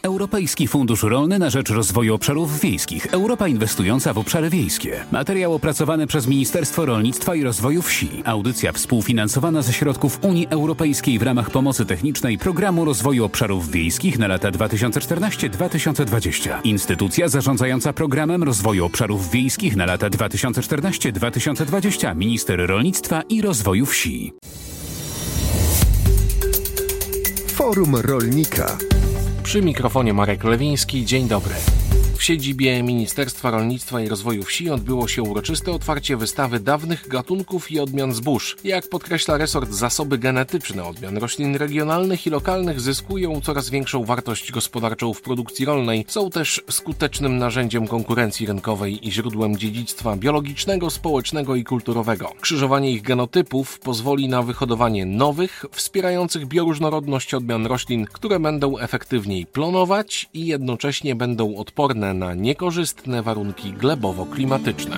Europejski Fundusz Rolny na rzecz Rozwoju Obszarów Wiejskich. Europa inwestująca w obszary wiejskie. Materiał opracowany przez Ministerstwo Rolnictwa i Rozwoju Wsi. Audycja współfinansowana ze środków Unii Europejskiej w ramach pomocy technicznej Programu Rozwoju Obszarów Wiejskich na lata 2014-2020. Instytucja zarządzająca Programem Rozwoju Obszarów Wiejskich na lata 2014-2020. Minister Rolnictwa i Rozwoju Wsi. Forum Rolnika. Przy mikrofonie Marek Lewiński. Dzień dobry. W siedzibie Ministerstwa Rolnictwa i Rozwoju Wsi odbyło się uroczyste otwarcie wystawy dawnych gatunków i odmian zbóż. Jak podkreśla resort, zasoby genetyczne odmian roślin regionalnych i lokalnych zyskują coraz większą wartość gospodarczą w produkcji rolnej. Są też skutecznym narzędziem konkurencji rynkowej i źródłem dziedzictwa biologicznego, społecznego i kulturowego. Krzyżowanie ich genotypów pozwoli na wyhodowanie nowych, wspierających bioróżnorodność odmian roślin, które będą efektywniej plonować i jednocześnie będą odporne na niekorzystne warunki glebowo-klimatyczne.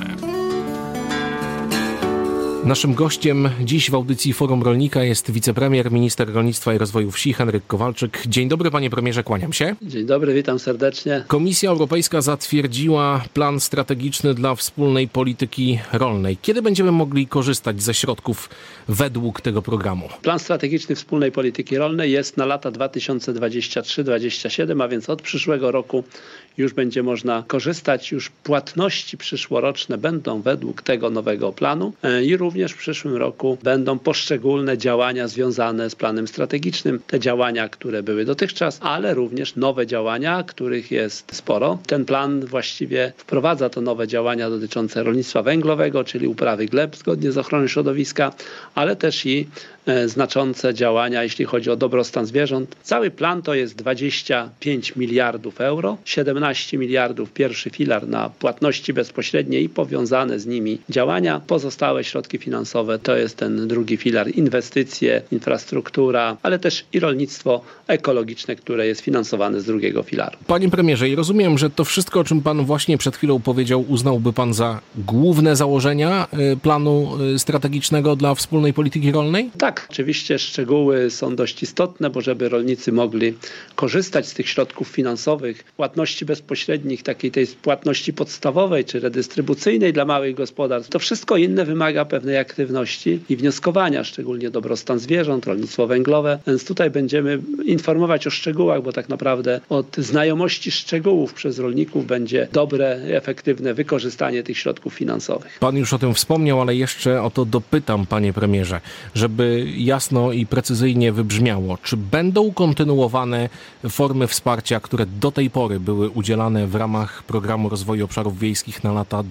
Naszym gościem dziś w audycji Forum Rolnika jest wicepremier, minister rolnictwa i rozwoju wsi Henryk Kowalczyk. Dzień dobry, panie premierze, kłaniam się. Dzień dobry, witam serdecznie. Komisja Europejska zatwierdziła plan strategiczny dla wspólnej polityki rolnej. Kiedy będziemy mogli korzystać ze środków według tego programu? Plan strategiczny wspólnej polityki rolnej jest na lata 2023-2027, a więc od przyszłego roku już będzie można korzystać. Już płatności przyszłoroczne będą według tego nowego planu i również w przyszłym roku będą poszczególne działania związane z planem strategicznym. Te działania, które były dotychczas, ale również nowe działania, których jest sporo. Ten plan właściwie wprowadza to nowe działania dotyczące rolnictwa węglowego, czyli uprawy gleb zgodnie z ochroną środowiska, ale też i znaczące działania, jeśli chodzi o dobrostan zwierząt. Cały plan to jest 25 miliardów euro, 17 miliardów pierwszy filar na płatności bezpośrednie i powiązane z nimi działania. Pozostałe środki finansowe to jest ten drugi filar, inwestycje, infrastruktura, ale też i rolnictwo ekologiczne, które jest finansowane z drugiego filaru. Panie premierze, i rozumiem, że to wszystko, o czym pan właśnie przed chwilą powiedział, uznałby pan za główne założenia planu strategicznego dla wspólnej polityki rolnej? Tak, oczywiście szczegóły są dość istotne, bo żeby rolnicy mogli korzystać z tych środków finansowych, płatności bezpośrednich, takiej tej płatności podstawowej czy redystrybucyjnej dla małych gospodarstw, to wszystko inne wymaga pewnej aktywności i wnioskowania, szczególnie dobrostan zwierząt, rolnictwo węglowe, więc tutaj będziemy informować o szczegółach, bo tak naprawdę od znajomości szczegółów przez rolników będzie dobre, efektywne wykorzystanie tych środków finansowych. Pan już o tym wspomniał, ale jeszcze o to dopytam, panie premierze, żeby jasno i precyzyjnie wybrzmiało, czy będą kontynuowane formy wsparcia, które do tej pory były udzielane w ramach Programu Rozwoju Obszarów Wiejskich na lata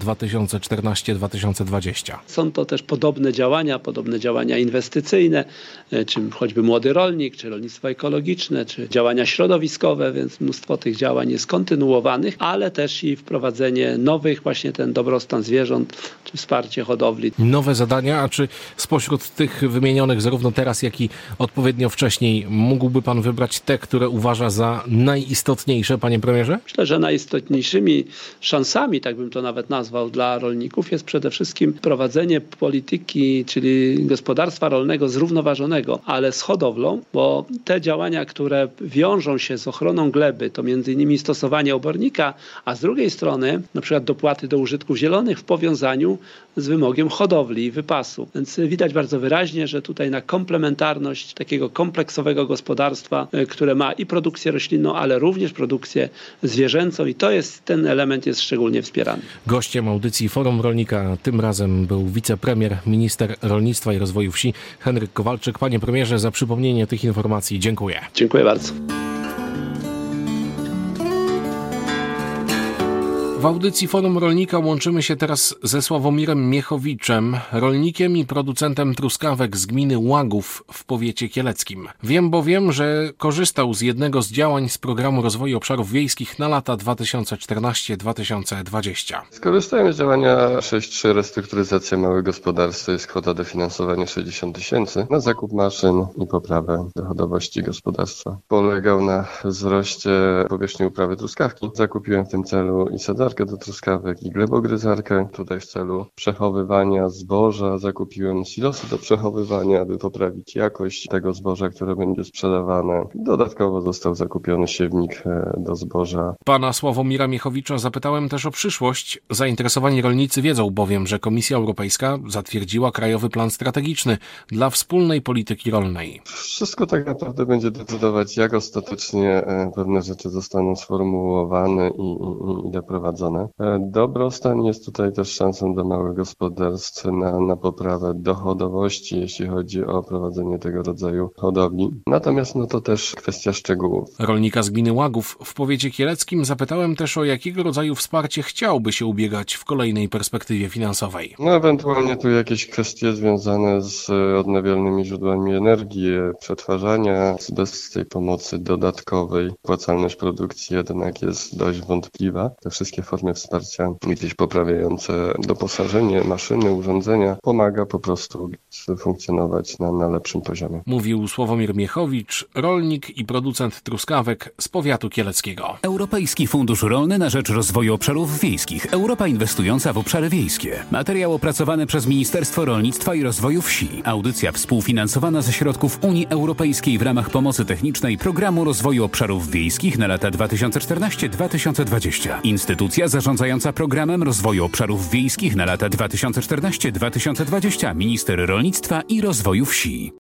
2014-2020? Są to też podobne działania inwestycyjne, czy choćby Młody Rolnik, czy rolnictwo ekologiczne, czy działania środowiskowe, więc mnóstwo tych działań jest kontynuowanych, ale też i wprowadzenie nowych, właśnie ten dobrostan zwierząt, czy wsparcie hodowli. Nowe zadania, a czy spośród tych wymienionych zarówno teraz, jak i odpowiednio wcześniej mógłby pan wybrać te, które uważa za najistotniejsze, panie premierze? Myślę, że najistotniejszymi szansami, tak bym to nawet nazwał, dla rolników jest przede wszystkim prowadzenie polityki, czyli gospodarstwa rolnego zrównoważonego, ale z hodowlą, bo te działania, które wiążą się z ochroną gleby, to między innymi stosowanie obornika, a z drugiej strony na przykład dopłaty do użytków zielonych w powiązaniu z wymogiem hodowli i wypasu. Więc widać bardzo wyraźnie, że tutaj na komplementarność takiego kompleksowego gospodarstwa, które ma i produkcję roślinną, ale również produkcję zwierzęcą i ten element jest szczególnie wspierany. Gościem audycji Forum Rolnika tym razem był wicepremier, minister rolnictwa i rozwoju wsi Henryk Kowalczyk. Panie premierze, za przypomnienie tych informacji dziękuję. Dziękuję bardzo. W audycji Forum Rolnika łączymy się teraz ze Sławomirem Miechowiczem, rolnikiem i producentem truskawek z gminy Łagów w powiecie kieleckim. Wiem bowiem, że korzystał z jednego z działań z Programu Rozwoju Obszarów Wiejskich na lata 2014-2020. Skorzystałem z działania 6.3 restrukturyzacja małych gospodarstw, to jest kwota dofinansowania 60 000 na zakup maszyn i poprawę dochodowości gospodarstwa. Polegał na wzroście powierzchni uprawy truskawki. Zakupiłem w tym celu i sadar gryzarkę do truskawek i glebogryzarkę. Tutaj w celu przechowywania zboża zakupiłem silosy do przechowywania, aby poprawić jakość tego zboża, które będzie sprzedawane. Dodatkowo został zakupiony siewnik do zboża. Pana Sławomira Miechowicza zapytałem też o przyszłość. Zainteresowani rolnicy wiedzą bowiem, że Komisja Europejska zatwierdziła Krajowy Plan Strategiczny dla wspólnej polityki rolnej. Wszystko tak naprawdę będzie decydować, jak ostatecznie pewne rzeczy zostaną sformułowane i doprowadzone. Dobrostan jest tutaj też szansą dla małych gospodarstw na poprawę dochodowości, jeśli chodzi o prowadzenie tego rodzaju hodowli. Natomiast to też kwestia szczegółów. Rolnika z gminy Łagów w powiecie kieleckim zapytałem też, o jakiego rodzaju wsparcie chciałby się ubiegać w kolejnej perspektywie finansowej. Ewentualnie tu jakieś kwestie związane z odnawialnymi źródłami energii, przetwarzania. Bez tej pomocy dodatkowej opłacalność produkcji jednak jest dość wątpliwa. Te wszystkie formy wsparcia, gdzieś poprawiające doposażenie maszyny, urządzenia, pomaga po prostu funkcjonować na lepszym poziomie. Mówił Sławomir Miechowicz, rolnik i producent truskawek z powiatu kieleckiego. Europejski Fundusz Rolny na rzecz Rozwoju Obszarów Wiejskich. Europa inwestująca w obszary wiejskie. Materiał opracowany przez Ministerstwo Rolnictwa i Rozwoju Wsi. Audycja współfinansowana ze środków Unii Europejskiej w ramach pomocy technicznej Programu Rozwoju Obszarów Wiejskich na lata 2014-2020. Instytucja zarządzająca Programem Rozwoju Obszarów Wiejskich na lata 2014-2020. Minister Rolnictwa i Rozwoju Wsi.